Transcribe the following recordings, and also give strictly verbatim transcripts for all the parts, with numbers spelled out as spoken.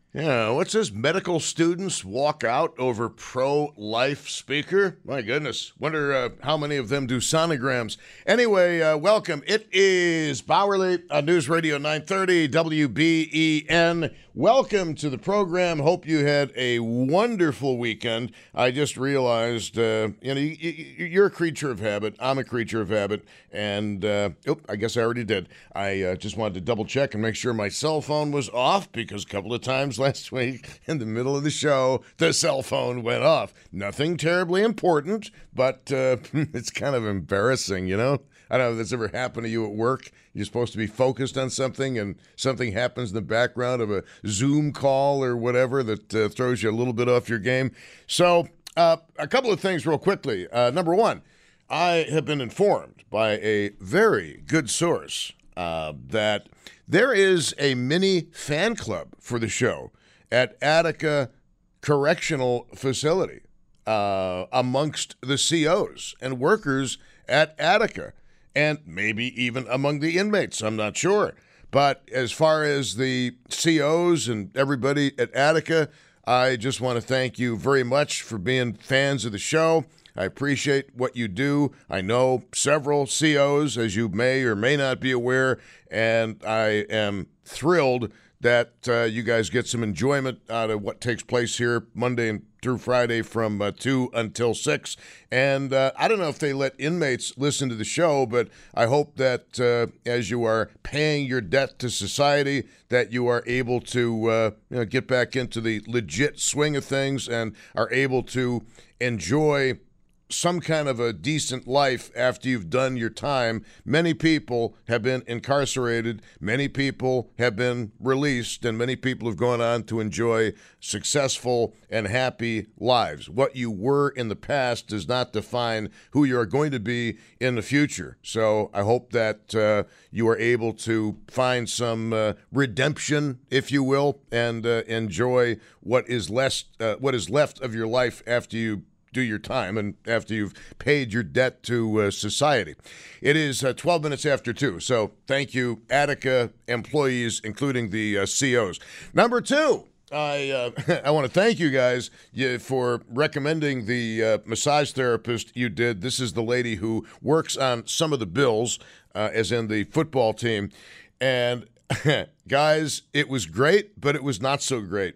Yeah, what's this? Medical students walk out over pro-life speaker? My goodness. Wonder uh, how many of them do sonograms. Anyway, uh, welcome. It is Bowerly on News Radio nine thirty W B E N. Welcome to the program. Hope you had a wonderful weekend. I just realized, uh, you know, you, you, you're a creature of habit. I'm a creature of habit. And, uh, oh, I guess I already did. I uh, just wanted to double check and make sure my cell phone was off because a couple of times last week in the middle of the show, the cell phone went off. Nothing terribly important, but uh, it's kind of embarrassing, you know? I don't know if that's ever happened to you at work. You're supposed to be focused on something and something happens in the background of a Zoom call or whatever that uh, throws you a little bit off your game. So uh, a couple of things real quickly. Uh, number one, I have been informed by a very good source uh, that there is a mini fan club for the show at Attica Correctional Facility uh, amongst the C Os and workers at Attica, and maybe even among the inmates. I'm not sure. But as far as the C Os and everybody at Attica, I just want to thank you very much for being fans of the show. I appreciate what you do. I know several C Os, as you may or may not be aware, and I am thrilled that uh, you guys get some enjoyment out of what takes place here Monday and through Friday from uh, two until six. And uh, I don't know if they let inmates listen to the show, but I hope that uh, as you are paying your debt to society, that you are able to uh, you know, get back into the legit swing of things and are able to enjoy some kind of a decent life after you've done your time. Many people have been incarcerated, many people have been released, and many people have gone on to enjoy successful and happy lives. What you were in the past does not define who you are going to be in the future. So I hope that uh, you are able to find some uh, redemption, if you will, and uh, enjoy what is less, uh, what is left of your life after you do your time and after you've paid your debt to uh, society. It is uh, twelve minutes after two, so thank you, Attica employees, including the uh, C Os. Number two, I uh, I want to thank you guys for recommending the uh, massage therapist you did. This is the lady who works on some of the Bills, uh, as in the football team. And guys, it was great, but it was not so great.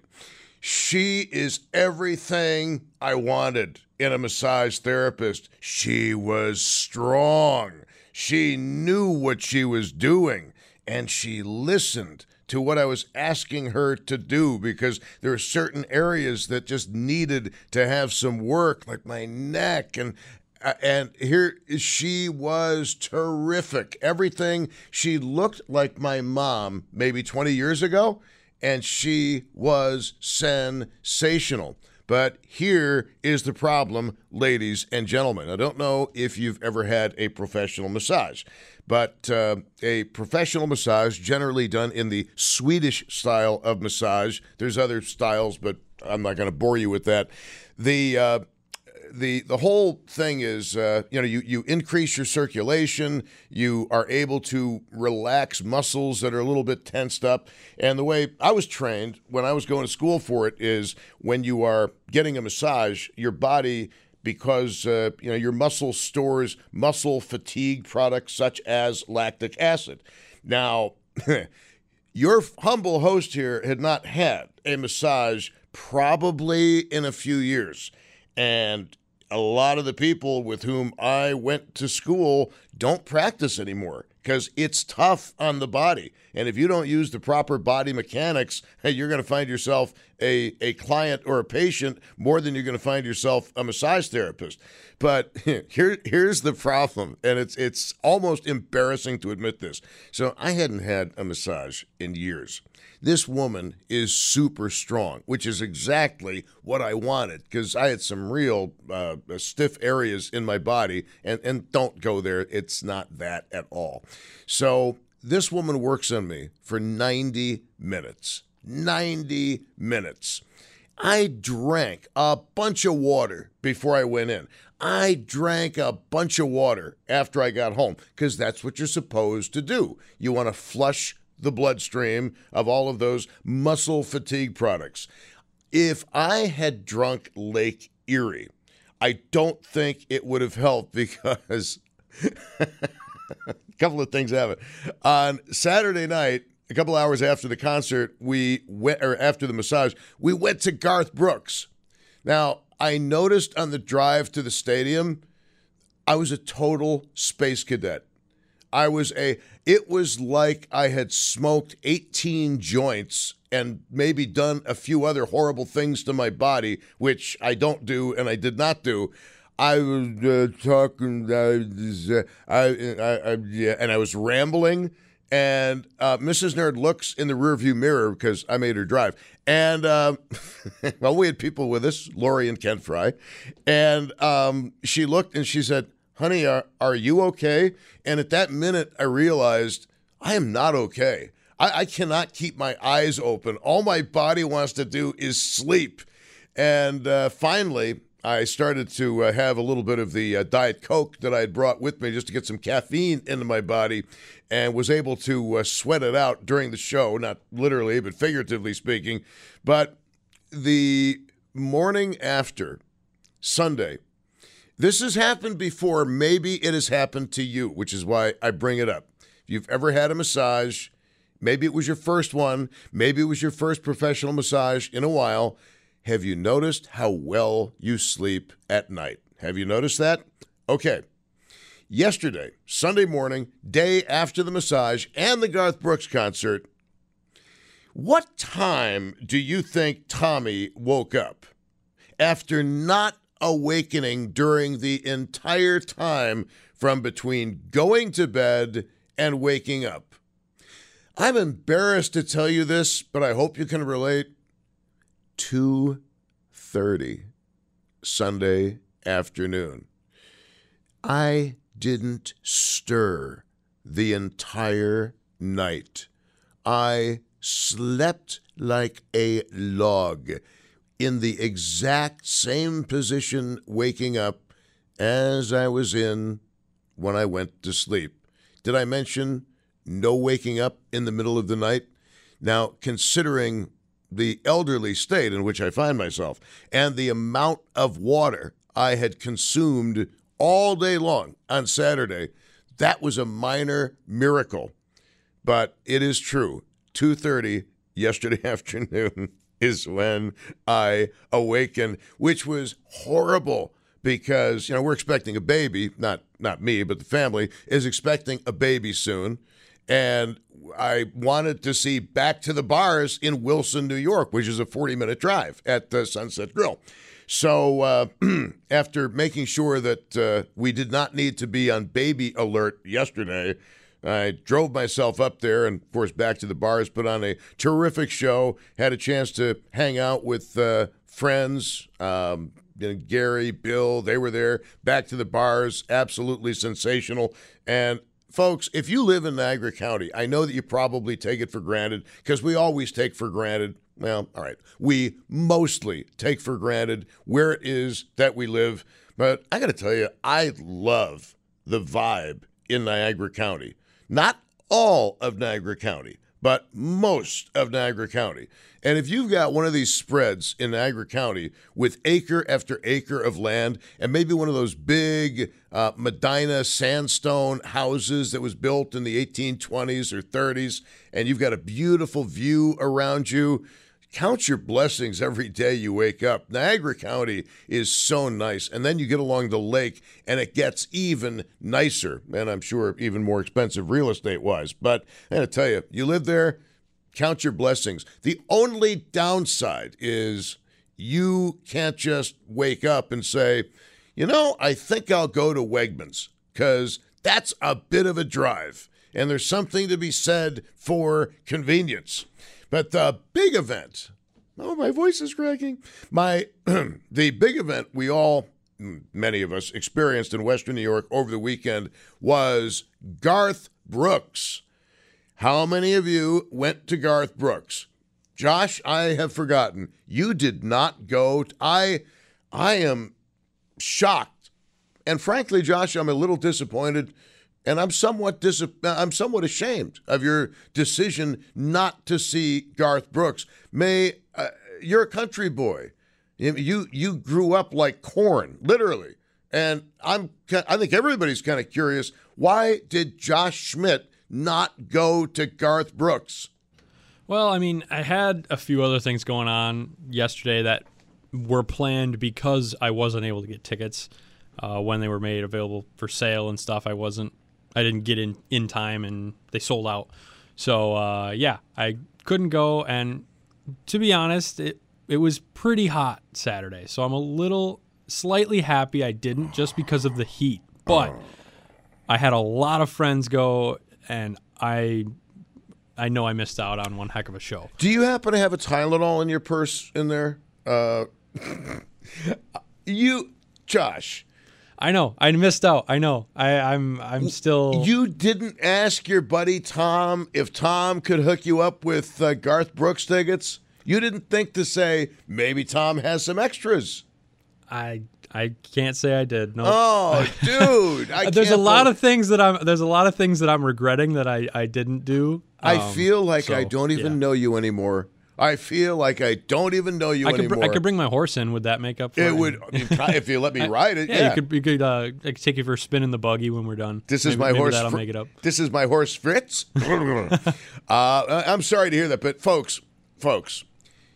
She is everything I wanted in a massage therapist. She was strong. She knew what she was doing, and she listened to what I was asking her to do because there are certain areas that just needed to have some work, like my neck. And uh, and here she was terrific. Everything. She looked like my mom maybe twenty years ago. And she was sensational. But here is the problem, ladies and gentlemen. I don't know if you've ever had a professional massage, but uh, a professional massage generally done in the Swedish style of massage. There's other styles, but I'm not going to bore you with that. The uh, The the whole thing is, uh, you know, you, you increase your circulation, you are able to relax muscles that are a little bit tensed up. And the way I was trained when I was going to school for it is when you are getting a massage, your body, because, uh, you know, your muscle stores muscle fatigue products such as lactic acid. Now, your humble host here had not had a massage probably in a few years. And a lot of the people with whom I went to school don't practice anymore because it's tough on the body. And if you don't use the proper body mechanics, hey, you're going to find yourself a, a client or a patient more than you're going to find yourself a massage therapist. But here, here's the problem, and it's it's almost embarrassing to admit this. So I hadn't had a massage in years. This woman is super strong, which is exactly what I wanted because I had some real uh, stiff areas in my body, and, and don't go there. It's not that at all. So this woman works on me for ninety minutes. ninety minutes. I drank a bunch of water before I went in. I drank a bunch of water after I got home because that's what you're supposed to do. You want to flush the bloodstream of all of those muscle fatigue products. If I had drunk Lake Erie, I don't think it would have helped because a couple of things happen. On Saturday night, a couple hours after the concert, we went, or after the massage, we went to Garth Brooks. Now, I noticed on the drive to the stadium, I was a total space cadet. I was a, it was like I had smoked eighteen joints and maybe done a few other horrible things to my body, which I don't do and I did not do. I was uh, talking, uh, I, I, I, yeah, and I was rambling. And uh, Missus Nerd looks in the rearview mirror because I made her drive. And, uh, well, we had people with us, Lori and Ken Fry. And um, she looked and she said, honey, are, are you okay? And at that minute, I realized I am not okay. I, I cannot keep my eyes open. All my body wants to do is sleep. And uh, finally, I started to uh, have a little bit of the uh, Diet Coke that I had brought with me just to get some caffeine into my body, and was able to uh, sweat it out during the show, not literally, but figuratively speaking. But the morning after, Sunday, this has happened before. Maybe it has happened to you, which is why I bring it up. If you've ever had a massage, maybe it was your first one, maybe it was your first professional massage in a while, have you noticed how well you sleep at night? Have you noticed that? Okay. Yesterday, Sunday morning, day after the massage and the Garth Brooks concert, what time do you think Tommy woke up after not awakening during the entire time from between going to bed and waking up? I'm embarrassed to tell you this, but I hope you can relate. two thirty Sunday afternoon. I didn't stir the entire night. I slept like a log in the exact same position waking up as I was in when I went to sleep. Did I mention no waking up in the middle of the night? Now, considering the elderly state in which I find myself and the amount of water I had consumed all day long on Saturday, that was a minor miracle. But it is true. two thirty yesterday afternoon is when I awakened, which was horrible because, you know, we're expecting a baby, not not me, but the family is expecting a baby soon. And I wanted to see Back to the Bars in Wilson, New York, which is a forty-minute drive at the Sunset Grill. So uh, after making sure that uh, we did not need to be on baby alert yesterday, I drove myself up there and, of course, Back to the Bars, put on a terrific show, had a chance to hang out with uh, friends, um, you know, Gary, Bill, they were there. Back to the Bars, absolutely sensational. And folks, if you live in Niagara County, I know that you probably take it for granted because we always take for granted, well, all right, we mostly take for granted where it is that we live. But I got to tell you, I love the vibe in Niagara County. Not all of Niagara County, but most of Niagara County. And if you've got one of these spreads in Niagara County with acre after acre of land and maybe one of those big uh, Medina sandstone houses that was built in the eighteen twenties or thirties, and you've got a beautiful view around you, count your blessings every day you wake up. Niagara County is so nice. And then you get along the lake, and it gets even nicer, and I'm sure even more expensive real estate-wise. But I got to tell you, you live there, count your blessings. The only downside is you can't just wake up and say, you know, I think I'll go to Wegmans, because that's a bit of a drive, and there's something to be said for convenience. But the big event, oh, my voice is cracking. My the big event we all, many of us, experienced in Western New York over the weekend was Garth Brooks. How many of you went to Garth Brooks? Josh, I have forgotten. You did not go. T- I, I am shocked. And frankly, Josh, I'm a little disappointed. And I'm somewhat dis- I'm somewhat ashamed of your decision not to see Garth Brooks. May uh, you're a country boy. You you grew up like corn, literally. And I'm I think everybody's kind of curious, why did Josh Schmidt not go to Garth Brooks? Well, I mean, I had a few other things going on yesterday that were planned because I wasn't able to get tickets uh, when they were made available for sale and stuff. I wasn't, I didn't get in in time, and they sold out. So uh, yeah, I couldn't go. And to be honest, it it was pretty hot Saturday, so I'm a little slightly happy I didn't, just because of the heat. But I had a lot of friends go, and I. I know I missed out on one heck of a show. Do you happen to have a Tylenol in your purse in there? Uh, you, Josh. I know. I missed out. I know. I, I'm I'm still... You didn't ask your buddy Tom if Tom could hook you up with uh, Garth Brooks tickets? You didn't think to say, maybe Tom has some extras? I I can't say I did. No. Oh, dude! I there's can't a lot believe- of things that I'm. There's a lot of things that I'm regretting that I, I didn't do. I Um, feel like so, I don't even yeah. know you anymore. I feel like I don't even know you I could br- anymore. I could bring my horse in. Would that make up for it? It would, I mean, if you let me I- ride it. Yeah, Yeah, you could. You could. Uh, I could take you for a spin in the buggy when we're done. This is Maybe- my maybe horse. That'll Fr- make it up. This is my horse, Fritz. uh, I'm sorry to hear that, but folks, folks,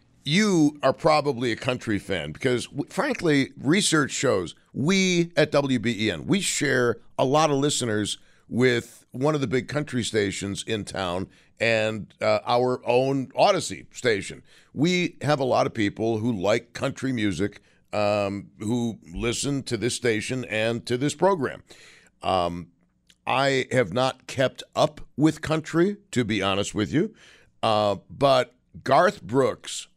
you are probably a country fan because, w- frankly, research shows we at W B E N we share a lot of listeners with one of the big country stations in town and uh, our own Odyssey station. We have a lot of people who like country music, um, who listen to this station and to this program. Um, I have not kept up with country, to be honest with you, uh, but Garth Brooks,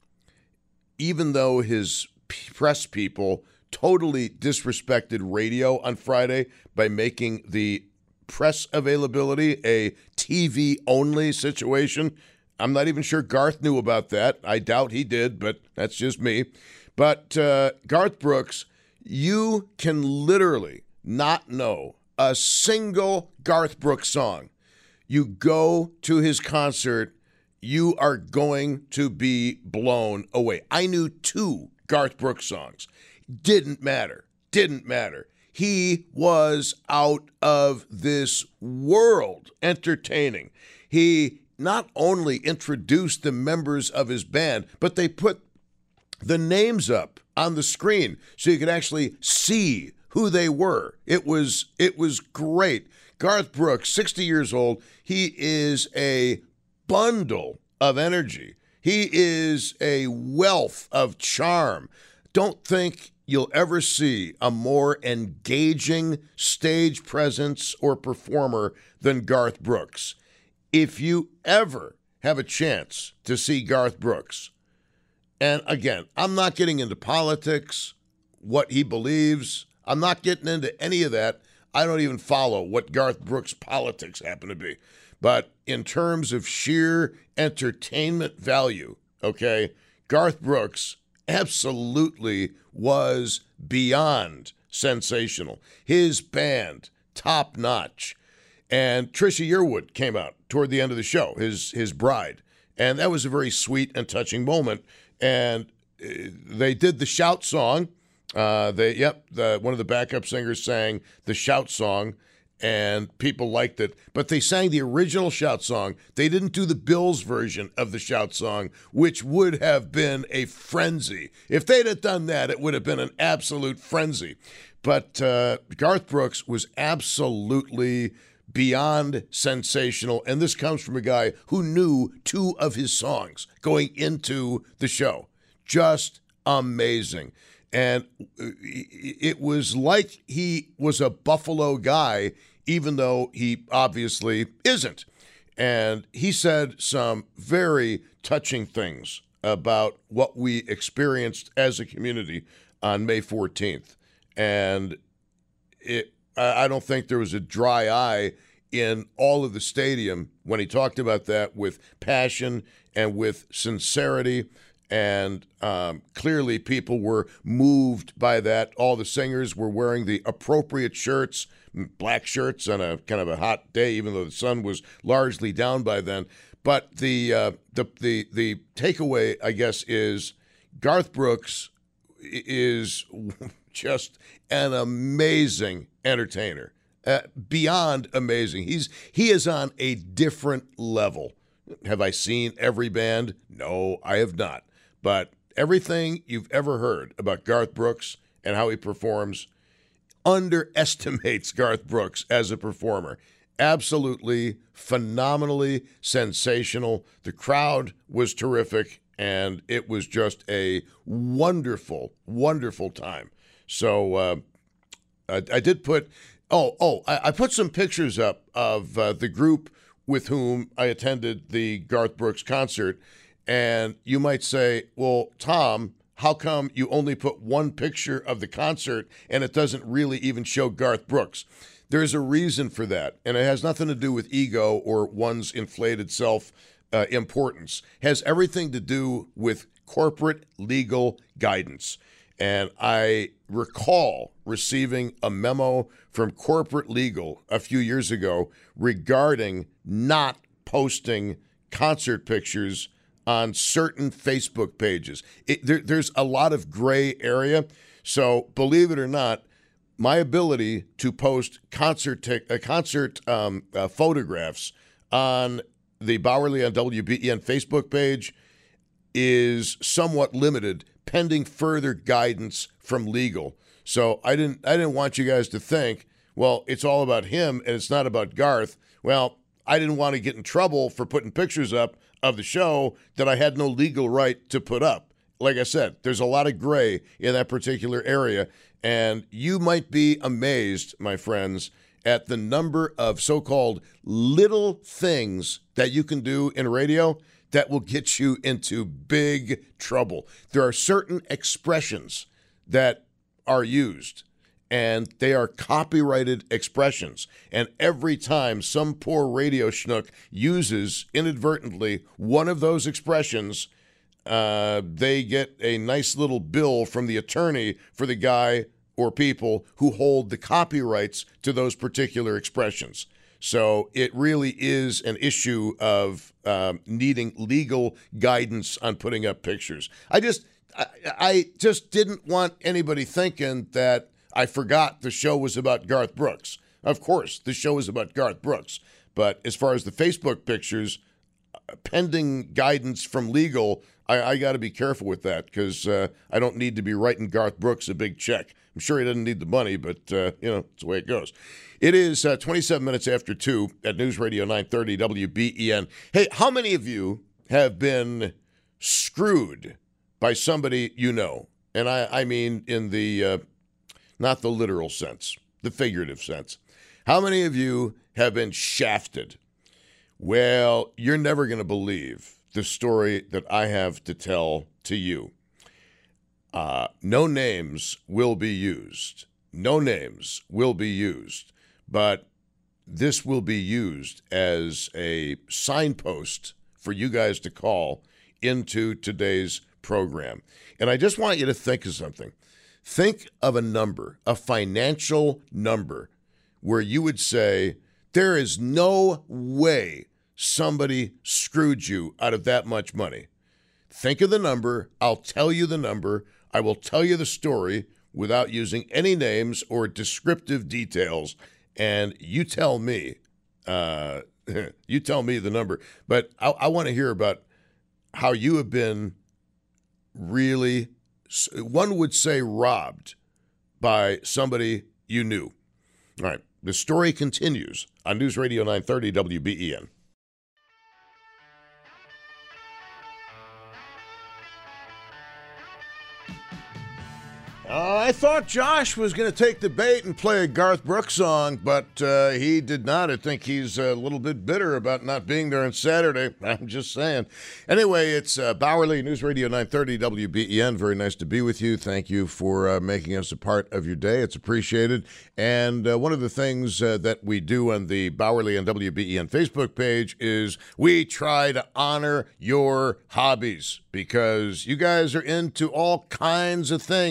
even though his p- press people totally disrespected radio on Friday by making the press availability a T V-only situation. I'm not even sure Garth knew about that. I doubt he did, but that's just me. But uh, Garth Brooks, you can literally not know a single Garth Brooks song. You go to his concert, you are going to be blown away. I knew two Garth Brooks songs. Didn't matter. Didn't matter. He was out of this world entertaining. He not only introduced the members of his band, but they put the names up on the screen so you could actually see who they were. It was it was great. Garth Brooks, sixty years old, he is a bundle of energy. He is a wealth of charm. Don't think you'll ever see a more engaging stage presence or performer than Garth Brooks. If you ever have a chance to see Garth Brooks, and again, I'm not getting into politics, what he believes. I'm not getting into any of that. I don't even follow what Garth Brooks' politics happen to be. But in terms of sheer entertainment value, okay, Garth Brooks absolutely was beyond sensational. His band, top notch. And Trisha Yearwood came out toward the end of the show, his his bride. And that was a very sweet and touching moment. And uh, they did the Shout song. Uh, they, yep, the, one of the backup singers sang the Shout song, and people liked it. But they sang the original Shout song. They didn't do the Bills version of the Shout song, which would have been a frenzy. If they'd have done that, it would have been an absolute frenzy. But uh, Garth Brooks was absolutely beyond sensational, and this comes from a guy who knew two of his songs going into the show. Just amazing. And it was like he was a Buffalo guy, even though he obviously isn't. And he said some very touching things about what we experienced as a community on May fourteenth. And it, I don't think there was a dry eye in all of the stadium when he talked about that with passion and with sincerity. And um, clearly people were moved by that. All the singers were wearing the appropriate shirts, black shirts on a kind of a hot day, even though the sun was largely down by then. But the uh, the the the takeaway, I guess, is Garth Brooks is just an amazing entertainer, uh, beyond amazing. He's he is on a different level. Have I seen every band? No, I have not. But everything you've ever heard about Garth Brooks and how he performs underestimates Garth Brooks as a performer. Absolutely, phenomenally sensational. The crowd was terrific, and it was just a wonderful, wonderful time. So uh, I, I did put, oh, oh, I, I put some pictures up of uh, the group with whom I attended the Garth Brooks concert. And you might say, well, Tom, how come you only put one picture of the concert and it doesn't really even show Garth Brooks? There's a reason for that, and it has nothing to do with ego or one's inflated self-importance. Uh, it has everything to do with corporate legal guidance. And I recall receiving a memo from corporate legal a few years ago regarding not posting concert pictures on certain Facebook pages. It, there, there's a lot of gray area. So believe it or not, my ability to post concert t- uh, concert um, uh, photographs on the Bowerly on W B E N Facebook page is somewhat limited, pending further guidance from legal. So I didn't I didn't want you guys to think, well, it's all about him and it's not about Garth. Well, I didn't want to get in trouble for putting pictures up of the show that I had no legal right to put up. Like I said, there's a lot of gray in that particular area, and you might be amazed, my friends, at the number of so-called little things that you can do in radio that will get you into big trouble. There are certain expressions that are used, and they are copyrighted expressions. And every time some poor radio schnook uses inadvertently one of those expressions, uh, they get a nice little bill from the attorney for the guy or people who hold the copyrights to those particular expressions. So it really is an issue of um, needing legal guidance on putting up pictures. I just, I, I just didn't want anybody thinking that I forgot the show was about Garth Brooks. Of course, the show is about Garth Brooks. But as far as the Facebook pictures, pending guidance from legal, I, I got to be careful with that because uh, I don't need to be writing Garth Brooks a big check. I'm sure he doesn't need the money, but, uh, you know, it's the way it goes. It is uh, twenty-seven minutes after two at News Radio nine thirty W B E N. Hey, how many of you have been screwed by somebody you know? And I, I mean in the, uh, not the literal sense, the figurative sense. How many of you have been shafted? Well, you're never going to believe the story that I have to tell to you. Uh, no names will be used. No names will be used. But this will be used as a signpost for you guys to call into today's program. And I just want you to think of something. Think of a number, a financial number, where you would say, there is no way somebody screwed you out of that much money. Think of the number. I'll tell you the number. I will tell you the story without using any names or descriptive details. And you tell me, uh, you tell me the number. But I, I want to hear about how you have been really, one would say, robbed by somebody you knew. All right. The story continues on News Radio nine thirty W B E N. Uh, I thought Josh was going to take the bait and play a Garth Brooks song, but uh, he did not. I think he's a little bit bitter about not being there on Saturday. I'm just saying. Anyway, it's uh, Bowerly, News Radio nine thirty W B E N. Very nice to be with you. Thank you for uh, making us a part of your day. It's appreciated. And uh, one of the things uh, that we do on the Bowerly and W B E N Facebook page is we try to honor your hobbies because you guys are into all kinds of things.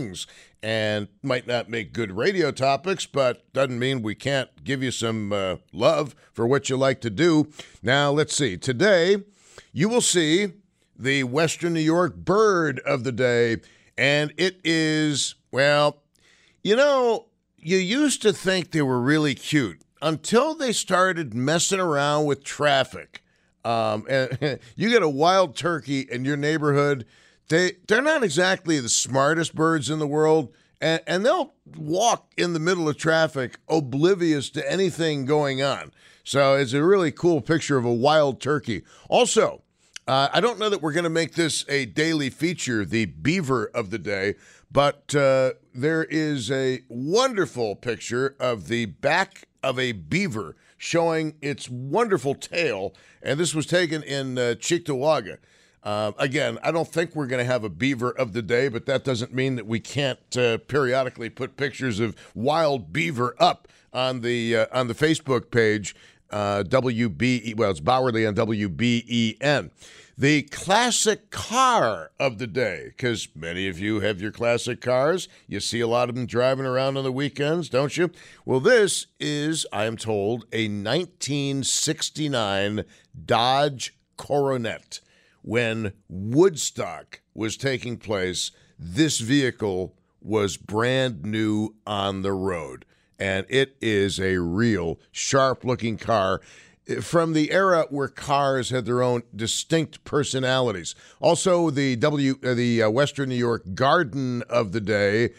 and might not make good radio topics, but doesn't mean we can't give you some uh, love for what you like to do. Now, let's see. Today, you will see the Western New York bird of the day, and it is, well, you know, you used to think they were really cute until they started messing around with traffic. Um, and you get a wild turkey in your neighborhood, they, they're not exactly the smartest birds in the world, and, and they'll walk in the middle of traffic oblivious to anything going on. So it's a really cool picture of a wild turkey. Also, uh, I don't know that we're going to make this a daily feature, the beaver of the day, but uh, there is a wonderful picture of the back of a beaver showing its wonderful tail, and this was taken in uh, Cheektowaga. Uh, again, I don't think we're going to have a beaver of the day, but that doesn't mean that we can't uh, periodically put pictures of wild beaver up on the uh, on the Facebook page, uh, W B E. Well, it's Bauerle on W B E N. The classic car of the day, because many of you have your classic cars. You see a lot of them driving around on the weekends, don't you? Well, this is, I am told, a nineteen sixty-nine Dodge Coronet. When Woodstock was taking place, this vehicle was brand new on the road, and it is a real sharp-looking car from the era where cars had their own distinct personalities. Also, the W, uh, the uh, Western New York Garden of the day,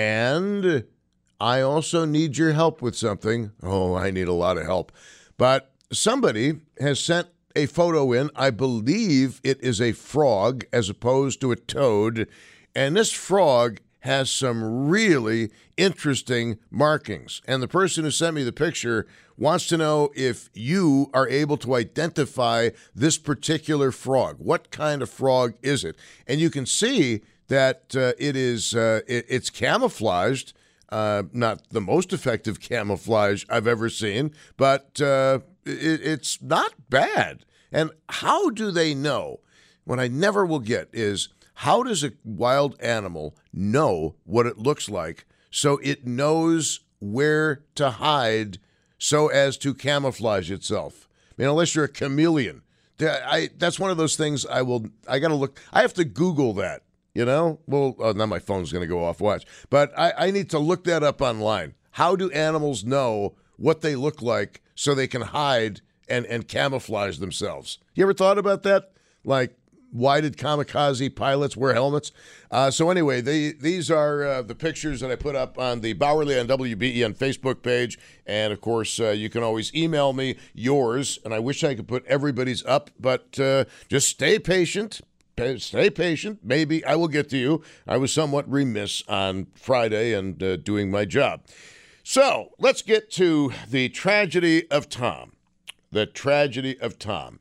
and I also need your help with something. Oh, I need a lot of help. But somebody has sent a photo in. I believe it is a frog as opposed to a toad, and this frog has some really interesting markings. And the person who sent me the picture wants to know if you are able to identify this particular frog. What kind of frog is it? And you can see that uh, it is uh, it, it's camouflaged. Uh, not the most effective camouflage I've ever seen, but uh, it, it's not bad. And how do they know? What I never will get is, how does a wild animal know what it looks like so it knows where to hide so as to camouflage itself? I mean, unless you're a chameleon. I, that's one of those things I will, I got to look, I have to Google that, you know? Well, oh, now my phone's going to go off, watch. But I, I need to look that up online. How do animals know what they look like so they can hide and, and camouflage themselves? You ever thought about that? Like, why did kamikaze pilots wear helmets? Uh, so anyway, they, these are uh, the pictures that I put up on the Bauerle on W B E N Facebook page. And, of course, uh, you can always email me yours. And I wish I could put everybody's up, but uh, just stay patient. Stay patient. Maybe I will get to you. I was somewhat remiss on Friday and uh, doing my job. So let's get to the tragedy of Tom. The tragedy of Tom.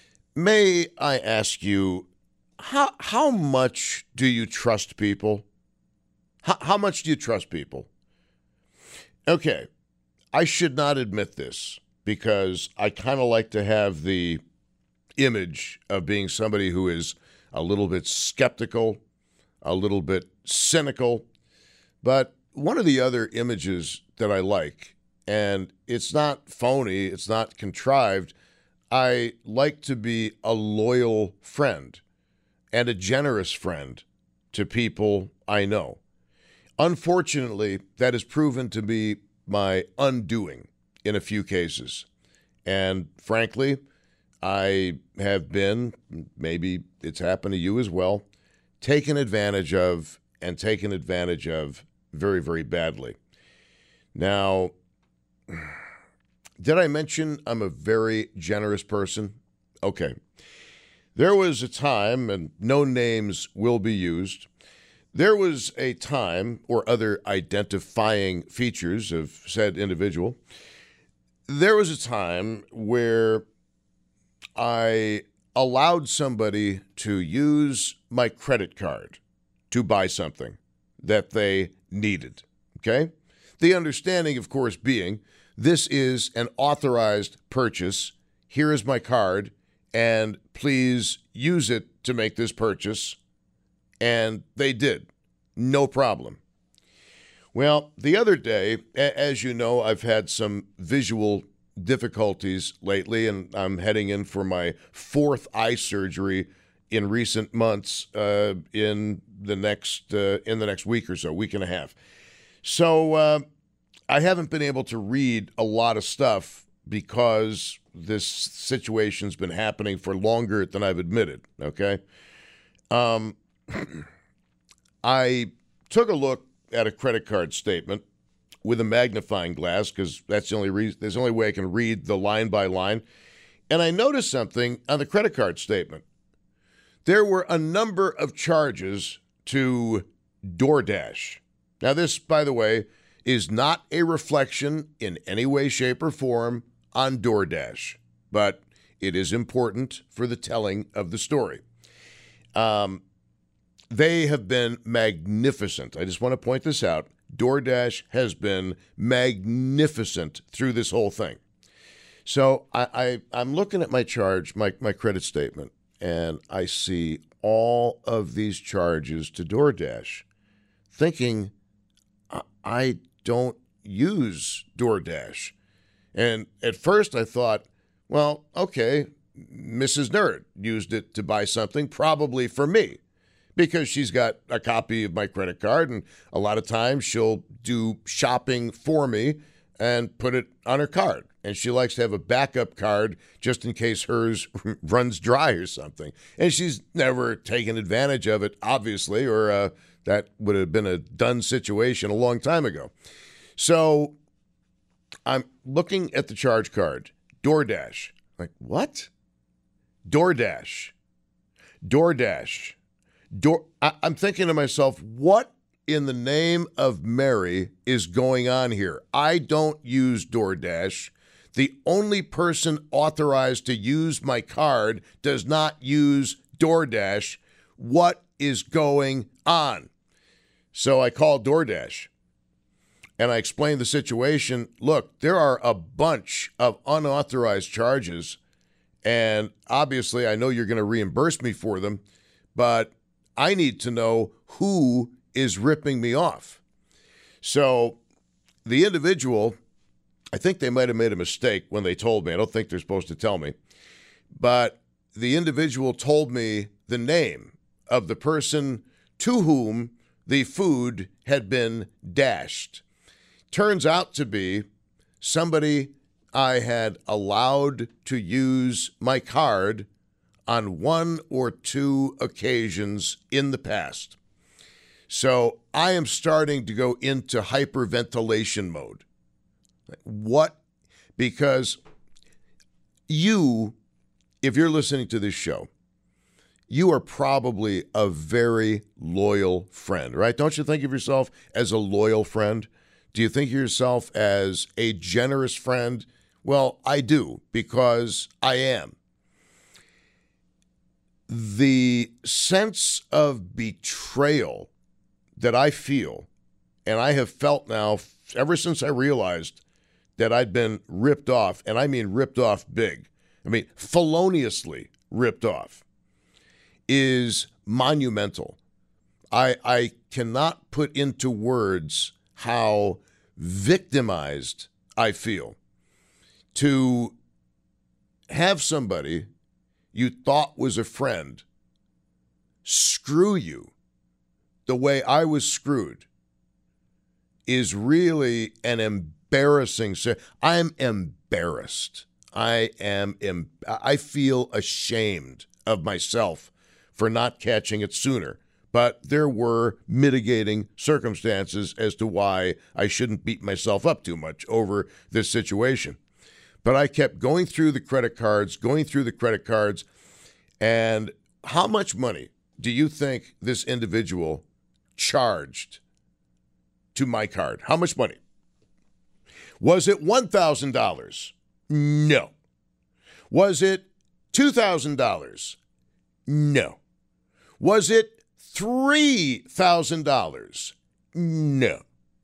May I ask you, how how much do you trust people? How, how much do you trust people? Okay, I should not admit this because I kind of like to have the image of being somebody who is a little bit skeptical, a little bit cynical. But one of the other images that I like, and it's not phony, it's not contrived, I like to be a loyal friend and a generous friend to people I know. Unfortunately, that has proven to be my undoing in a few cases. And frankly, I have been, maybe it's happened to you as well, taken advantage of and taken advantage of very, very badly. Now, did I mention I'm a very generous person? Okay. There was a time, and no names will be used, there was a time, or other identifying features of said individual, there was a time where I allowed somebody to use my credit card to buy something that they needed, okay? The understanding, of course, being this is an authorized purchase. Here is my card, and please use it to make this purchase. And they did. No problem. Well, the other day, a- as you know, I've had some visual difficulties lately, and I'm heading in for my fourth eye surgery in recent months. Uh, in the next uh, in the next week or so, week and a half. So uh, I haven't been able to read a lot of stuff because this situation's been happening for longer than I've admitted. Okay, um, I took a look at a credit card statement with a magnifying glass because that's the only reason. There's the only way I can read the line by line, and I noticed something on the credit card statement. There were a number of charges to DoorDash. Now, this, by the way, is not a reflection in any way, shape, or form on DoorDash, but it is important for the telling of the story. Um, they have been magnificent. I just want to point this out. DoorDash has been magnificent through this whole thing. So I, I, I'm looking at my charge, my, my credit statement, and I see all of these charges to DoorDash, thinking I don't use DoorDash. And at first I thought, well, okay, Missus Nerd used it to buy something, probably for me, because she's got a copy of my credit card, and a lot of times she'll do shopping for me and put it on her card. And she likes to have a backup card just in case hers runs dry or something. And she's never taken advantage of it, obviously, or uh, that would have been a done situation a long time ago. So I'm looking at the charge card, DoorDash. Like, what? DoorDash. DoorDash. Door. I- I'm thinking to myself, what in the name of Mary is going on here? I don't use DoorDash. The only person authorized to use my card does not use DoorDash. What is going on? So I called DoorDash and I explained the situation. Look, there are a bunch of unauthorized charges, and obviously I know you're going to reimburse me for them, but I need to know who is ripping me off. So the individual, I think they might have made a mistake when they told me. I don't think they're supposed to tell me. But the individual told me the name of the person to whom the food had been dashed. Turns out to be somebody I had allowed to use my card on one or two occasions in the past. So I am starting to go into hyperventilation mode. What? Because you, if you're listening to this show, you are probably a very loyal friend, right? Don't you think of yourself as a loyal friend? Do you think of yourself as a generous friend? Well, I do, because I am. The sense of betrayal that I feel, and I have felt now ever since I realized that I'd been ripped off, and I mean ripped off big, I mean feloniously ripped off, is monumental. I I cannot put into words how victimized I feel to have somebody you thought was a friend screw you the way I was screwed is really an embarrassing. I'm embarrassed. I am. Em- I feel ashamed of myself for not catching it sooner. But there were mitigating circumstances as to why I shouldn't beat myself up too much over this situation. But I kept going through the credit cards, going through the credit cards, and how much money do you think this individual charged to my card? How much money? Was it one thousand dollars? No. Was it two thousand dollars? No. Was it three thousand dollars? No.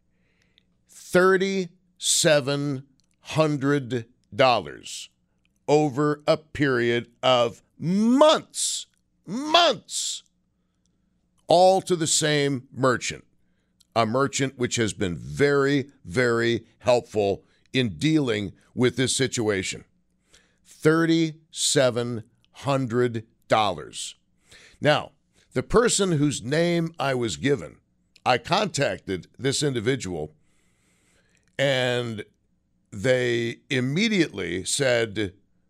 thirty-seven hundred dollars over a period of months. Months. All to the same merchant. a merchant which has been very, very helpful in dealing with this situation. three thousand seven hundred dollars. Now, the person whose name I was given, I contacted this individual, and they immediately said,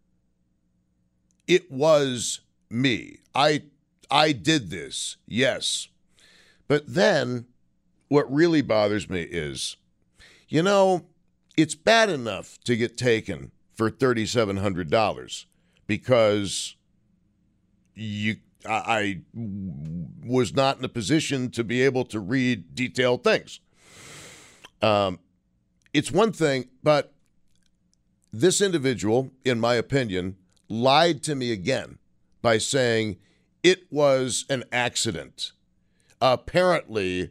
it was me. I I did this, yes. But then what really bothers me is, you know, it's bad enough to get taken for three thousand seven hundred dollars because you I, I was not in a position to be able to read detailed things. Um, it's one thing, but this individual, in my opinion, lied to me again by saying it was an accident. Apparently,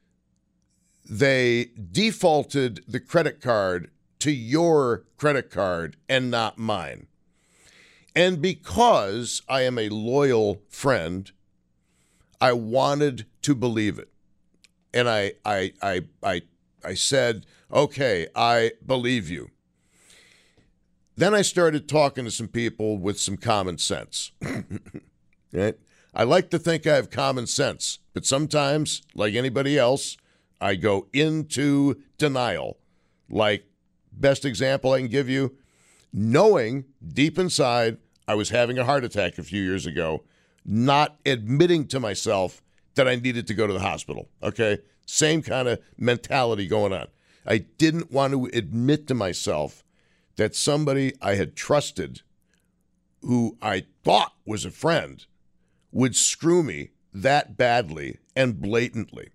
they defaulted the credit card to your credit card and not mine. And because I am a loyal friend, I wanted to believe it. And I I I I I said, okay, I believe you. Then I started talking to some people with some common sense. Right? I like to think I have common sense, but sometimes, like anybody else, I go into denial. Like, best example I can give you, knowing deep inside I was having a heart attack a few years ago, not admitting to myself that I needed to go to the hospital, okay? Same kind of mentality going on. I didn't want to admit to myself that somebody I had trusted, who I thought was a friend, would screw me that badly and blatantly.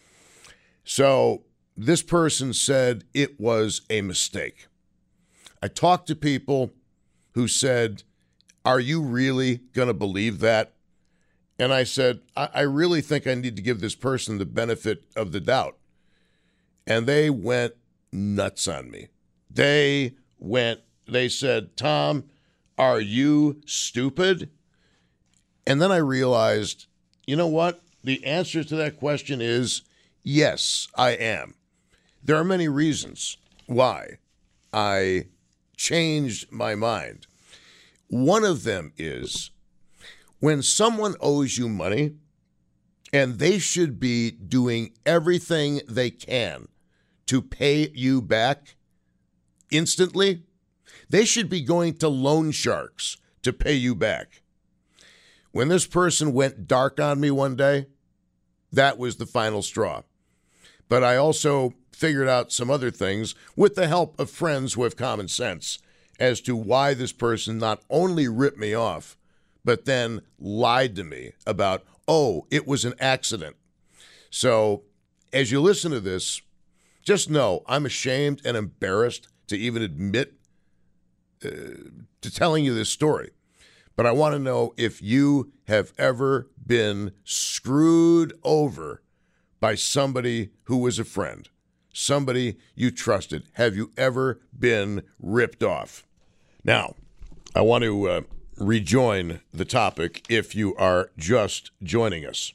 So this person said it was a mistake. I talked to people who said, are you really going to believe that? And I said, I-, I really think I need to give this person the benefit of the doubt. And they went nuts on me. They went, they said, Tom, are you stupid? And then I realized, you know what? The answer to that question is yes, I am. There are many reasons why I changed my mind. One of them is when someone owes you money and they should be doing everything they can to pay you back instantly, they should be going to loan sharks to pay you back. When this person went dark on me one day, that was the final straw. But I also figured out some other things with the help of friends who have common sense as to why this person not only ripped me off, but then lied to me about, oh, it was an accident. So as you listen to this, just know I'm ashamed and embarrassed to even admit uh, to telling you this story. But I want to know if you have ever been screwed over by somebody who was a friend, somebody you trusted. Have you ever been ripped off? Now, I want to uh, rejoin the topic if you are just joining us.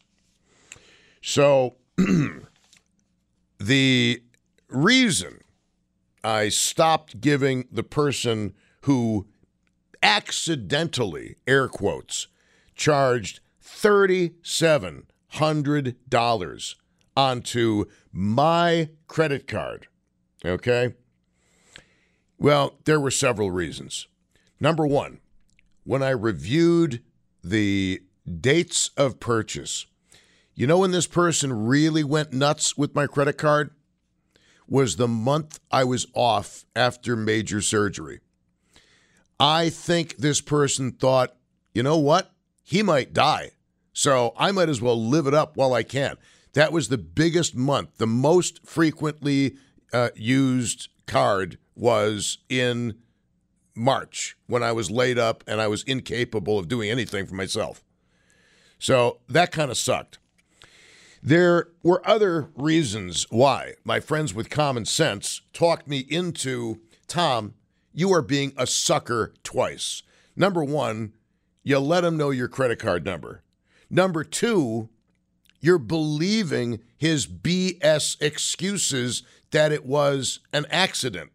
So, the reason I stopped giving the person who accidentally, air quotes, charged three thousand seven hundred dollars onto my credit card, okay? Well, there were several reasons. Number one, when I reviewed the dates of purchase, you know when this person really went nuts with my credit card? Was the month I was off after major surgery. I think this person thought, you know what? He might die, so I might as well live it up while I can. That was the biggest month. The most frequently uh, used card was in March when I was laid up and I was incapable of doing anything for myself. So that kind of sucked. There were other reasons why my friends with common sense talked me into, Tom, you are being a sucker twice. Number one, you let them know your credit card number. Number two, You're believing his B S excuses that it was an accident.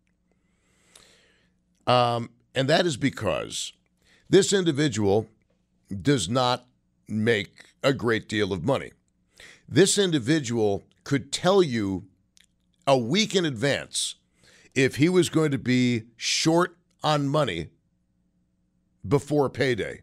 Um, and that is because this individual does not make a great deal of money. This individual could tell you a week in advance if he was going to be short on money before payday.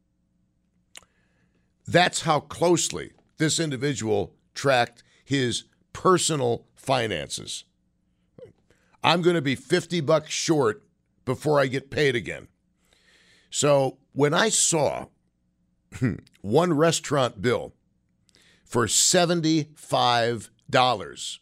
That's how closely this individual tracked his personal finances. I'm going to be fifty bucks short before I get paid again. So when I saw one restaurant bill for seventy-five dollars,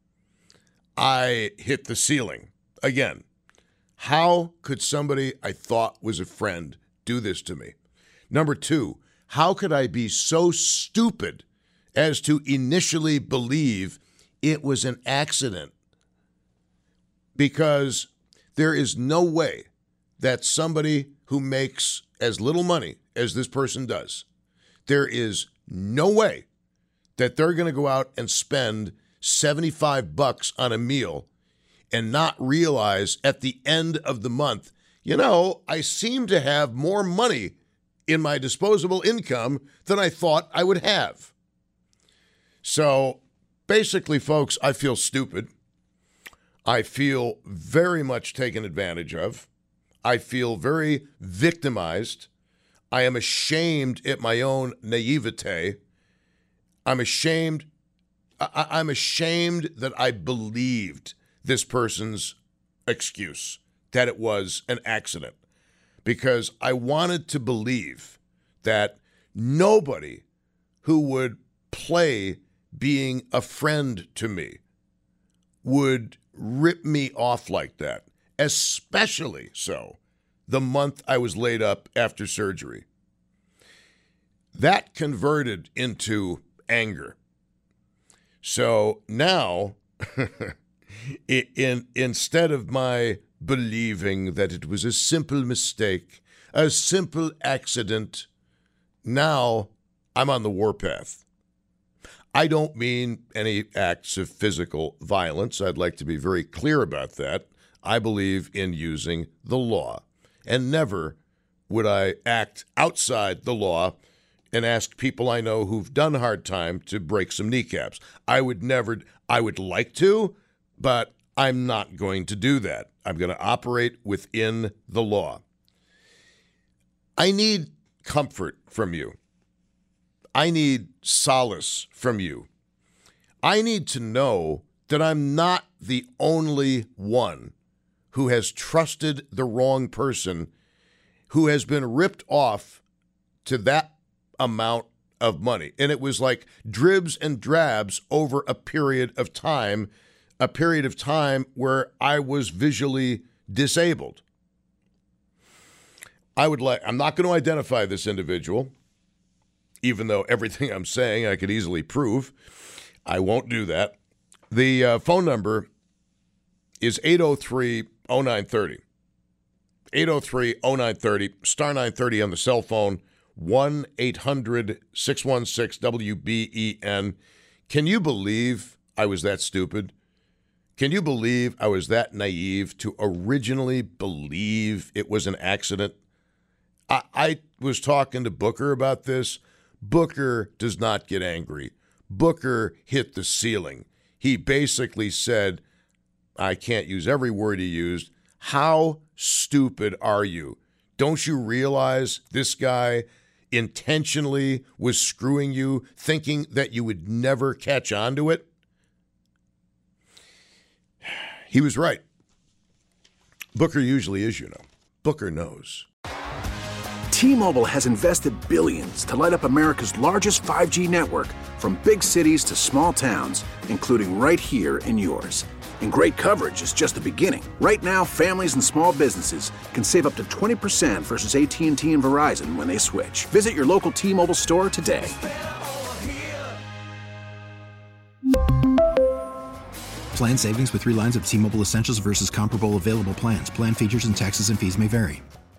I hit the ceiling. Again, how could somebody I thought was a friend do this to me? Number two, how could I be so stupid as to initially believe it was an accident? Because there is no way that somebody who makes as little money as this person does, there is no way that they're going to go out and spend seventy-five bucks on a meal and not realize at the end of the month, you know, I seem to have more money in my disposable income than I thought I would have. So basically, folks, I feel stupid. I feel very much taken advantage of. I feel very victimized. I am ashamed at my own naivete. I'm ashamed. I- I'm ashamed that I believed this person's excuse, that it was an accident, because I wanted to believe that nobody who would play being a friend to me would rip me off like that, especially so the month I was laid up after surgery. That converted into anger. So now, in, instead of my believing that it was a simple mistake, a simple accident, now I'm on the warpath. I don't mean any acts of physical violence. I'd like to be very clear about that. I believe in using the law, and never would I act outside the law and ask people I know who've done hard time to break some kneecaps. I would never, I would like to, but I'm not going to do that. I'm going to operate within the law. I need comfort from you. I need solace from you. I need to know that I'm not the only one who has trusted the wrong person, who has been ripped off to that amount of money. And it was like dribs and drabs over a period of time, a period of time where I was visually disabled. I would like, I'm not going to identify this individual, even though everything I'm saying I could easily prove. I won't do that. The uh, phone number is eight oh three oh nine three oh. eight oh three oh nine three oh, star nine thirty on the cell phone, one eight hundred six one six W B E N. Can you believe I was that stupid? Can you believe I was that naive to originally believe it was an accident? I, I was talking to Booker about this. Booker does not get angry. Booker hit the ceiling. He basically said, I can't use every word he used, how stupid are you? Don't you realize this guy intentionally was screwing you, thinking that you would never catch on to it? He was right. Booker usually is, you know. Booker knows. T-Mobile has invested billions to light up America's largest five G network, from big cities to small towns, including right here in yours. And great coverage is just the beginning. Right now, families and small businesses can save up to twenty percent versus A T and T and Verizon when they switch. Visit your local T-Mobile store today. Plan savings with three lines of T-Mobile Essentials versus comparable available plans. Plan features and taxes and fees may vary.